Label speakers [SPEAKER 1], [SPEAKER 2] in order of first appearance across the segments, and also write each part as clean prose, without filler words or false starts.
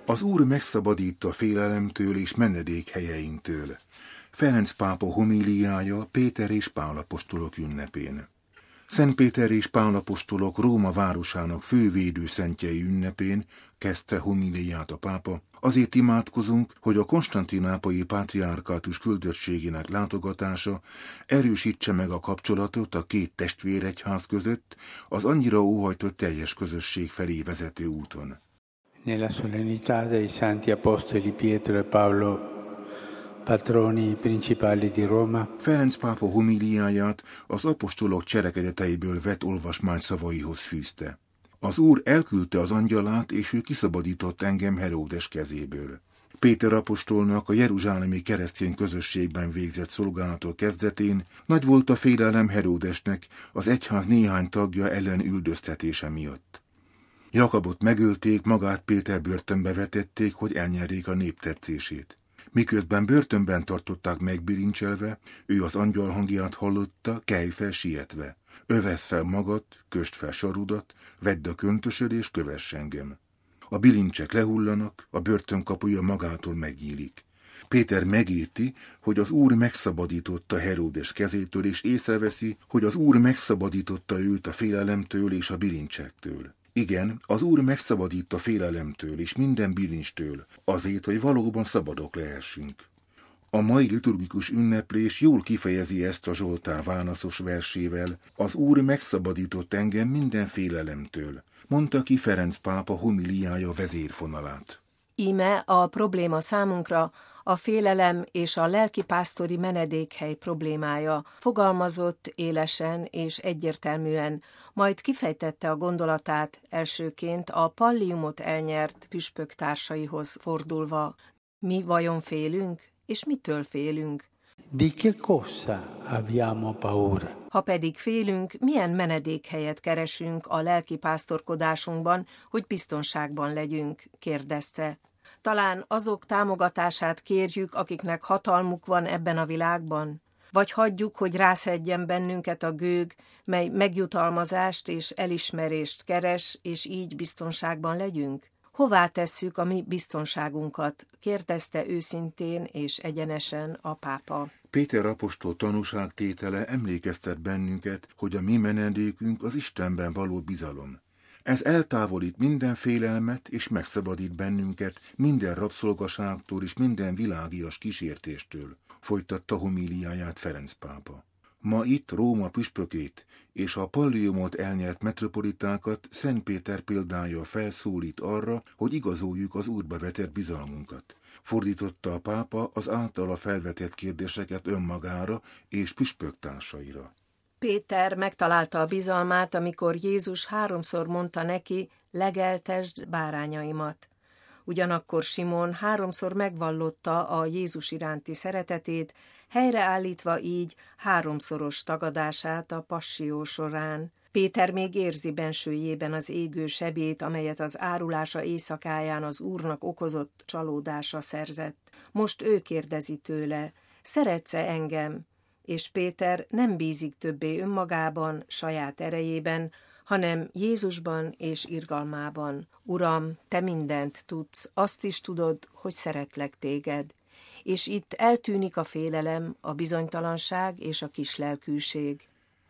[SPEAKER 1] Az Úr megszabadít a félelemtől és menedékhelyeinktől. Ferenc pápa homíliája Péter és Pál apostolok ünnepén. Szent Péter és Pál apostolok Róma városának fővédőszentjei ünnepén kezdte homíliát a pápa. Azért imádkozunk, hogy a konstantinápolyi pátriárkátus küldöttségének látogatása erősítse meg a kapcsolatot a két testvéregyház között az annyira óhajtott teljes közösség felé vezető úton.
[SPEAKER 2] Nella solennità dei Santi Apostoli Pietro e Paolo, patroni principali di Roma.
[SPEAKER 1] Ferenc pápa homíliáját az apostolok cselekedeteiből vett olvasmány szavaihoz fűzte. Az Úr elküldte az angyalát, és ő kiszabadított engem Heródes kezéből. Péter apostolnak a jeruzsálemi keresztény közösségben végzett szolgálatok kezdetén nagy volt a félelem Heródesnek az egyház néhány tagja ellen üldöztetése miatt. Jakabot megölték, magát Péter börtönbe vetették, hogy elnyerjék a nép tetszését. Miközben börtönben tartották megbilincselve, ő az angyal hangját hallotta, kelj fel sietve. Övesz fel magad, kösd fel sarudat, vedd a köntösöd és kövess engem. A bilincsek lehullanak, a börtön kapuja magától megnyílik. Péter megérti, hogy az Úr megszabadította Heródes kezétől, és észreveszi, hogy az Úr megszabadította őt a félelemtől és a bilincsektől. Igen, az Úr megszabadít a félelemtől és minden bilincstől, azért, hogy valóban szabadok lehessünk. A mai liturgikus ünneplés jól kifejezi ezt a Zsoltár válaszos versével: az Úr megszabadított engem minden félelemtől, mondta ki Ferenc pápa homiliája vezérfonalát.
[SPEAKER 3] Íme a probléma számunkra a félelem és a lelkipásztori menedékhely problémája, fogalmazott élesen és egyértelműen, majd kifejtette a gondolatát elsőként a palliumot elnyert püspök társaihoz fordulva. Mi vajon félünk, és mitől félünk?
[SPEAKER 2] Di che cosa abbiamo paura?
[SPEAKER 3] Ha pedig félünk, milyen menedékhelyet keresünk a lelkipásztorkodásunkban, hogy biztonságban legyünk, kérdezte. Talán azok támogatását kérjük, akiknek hatalmuk van ebben a világban? Vagy hagyjuk, hogy rászedjen bennünket a gőg, mely megjutalmazást és elismerést keres, és így biztonságban legyünk? Hová tesszük a mi biztonságunkat? Kérdezte őszintén és egyenesen a pápa.
[SPEAKER 1] Péter apostol tanúságtétele emlékeztet bennünket, hogy a mi menedékünk az Istenben való bizalom. Ez eltávolít minden félelmet, és megszabadít bennünket minden rabszolgaságtól és minden világias kísértéstől, folytatta homíliáját Ferenc pápa. Ma itt Róma püspökét és a palliumot elnyert metropolitákat Szent Péter példája felszólít arra, hogy igazoljuk az Úrba vetett bizalmunkat. Fordította a pápa az általa felvetett kérdéseket önmagára és püspöktársaira.
[SPEAKER 3] Péter megtalálta a bizalmát, amikor Jézus 3-szor mondta neki: legeltesd bárányaimat. Ugyanakkor Simon 3-szor megvallotta a Jézus iránti szeretetét, helyreállítva így 3-szoros tagadását a passió során. Péter még érzi bensőjében az égő sebét, amelyet az árulása éjszakáján az Úrnak okozott csalódása szerzett. Most ő kérdezi tőle: szeretsz-e engem? És Péter nem bízik többé önmagában, saját erejében, hanem Jézusban és irgalmában. Uram, te mindent tudsz, azt is tudod, hogy szeretlek téged. És itt eltűnik a félelem, a bizonytalanság és a kislelkűség.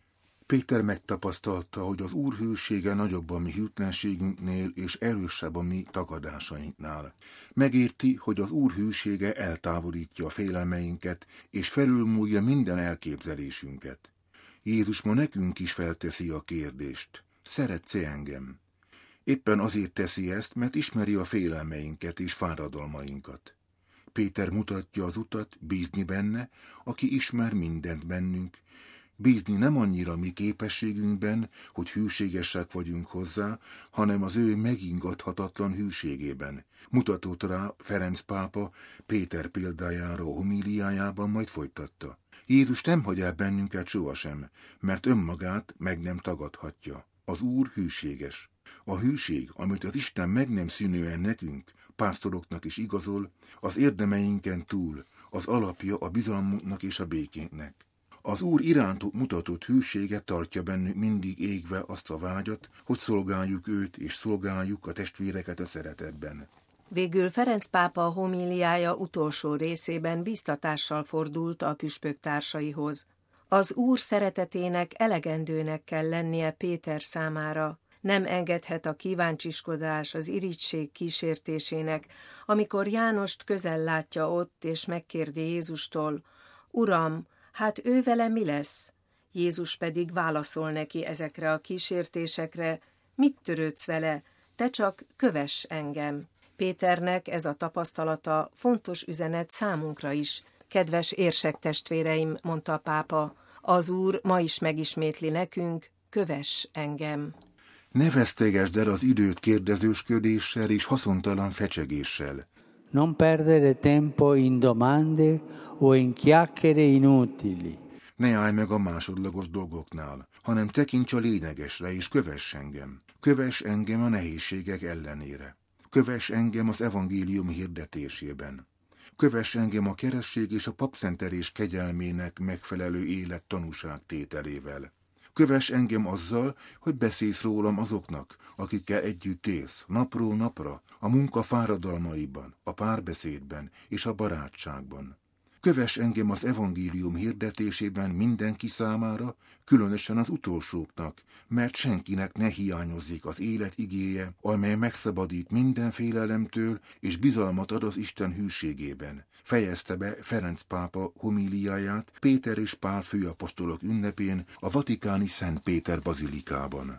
[SPEAKER 1] Péter megtapasztalta, hogy az Úr hűsége nagyobb a mi hűtlenségünknél és erősebb a mi tagadásainknál. Megérti, hogy az Úr hűsége eltávolítja a félelmeinket és felülmúlja minden elképzelésünket. Jézus ma nekünk is felteszi a kérdést: szeretsz-e engem? Éppen azért teszi ezt, mert ismeri a félelmeinket és fáradalmainkat. Péter mutatja az utat, bízni benne, aki ismer mindent bennünk, bízni nem annyira mi képességünkben, hogy hűségesek vagyunk hozzá, hanem az ő megingathatatlan hűségében. Mutatott rá Ferenc pápa Péter példájára a homíliájában, majd folytatta. Jézus nem hagy el bennünket sohasem, mert önmagát meg nem tagadhatja. Az Úr hűséges. A hűség, amit az Isten meg nem szűnően nekünk, pásztoroknak is igazol, az érdemeinken túl, az alapja a bizalmunknak és a békénknek. Az Úr irántuk mutatott hűsége tartja bennünk mindig égve azt a vágyat, hogy szolgáljuk őt és szolgáljuk a testvéreket a szeretetben.
[SPEAKER 3] Végül Ferenc pápa homíliája utolsó részében biztatással fordult a püspök társaihoz. Az Úr szeretetének elegendőnek kell lennie Péter számára. Nem engedhet a kíváncsiskodás, az irigység kísértésének, amikor Jánost közel látja ott, és megkérdi Jézustól: Uram, hát ő vele mi lesz? Jézus pedig válaszol neki ezekre a kísértésekre: mit törődsz vele? Te csak kövess engem. Péternek ez a tapasztalata fontos üzenet számunkra is. Kedves érsek testvéreim, mondta a pápa, az Úr ma is megismétli nekünk: kövess engem.
[SPEAKER 1] Ne vesztegesd el az időt kérdezősködéssel és haszontalan fecsegéssel.
[SPEAKER 2] Non perdere tempo in domande o in chiacchiere inutili.
[SPEAKER 1] Ne állj meg a másodlagos dolgoknál, hanem tekints a lényegesre, és kövess engem. Kövess engem a nehézségek ellenére. Kövess engem az evangélium hirdetésében. Kövess engem a keresztség és a papszentelés kegyelmének megfelelő élet tanúságtételével. Kövess engem azzal, hogy beszélsz rólam azoknak, akikkel együtt élsz, napról napra, a munka fáradalmaiban, a párbeszédben és a barátságban. Kövess engem az evangélium hirdetésében mindenki számára, különösen az utolsóknak, mert senkinek ne hiányozzék az élet igéje, amely megszabadít minden félelemtől és bizalmat ad az Isten hűségében. Fejezte be Ferenc pápa homíliáját Péter és Pál főapostolok ünnepén a vatikáni Szent Péter bazilikában.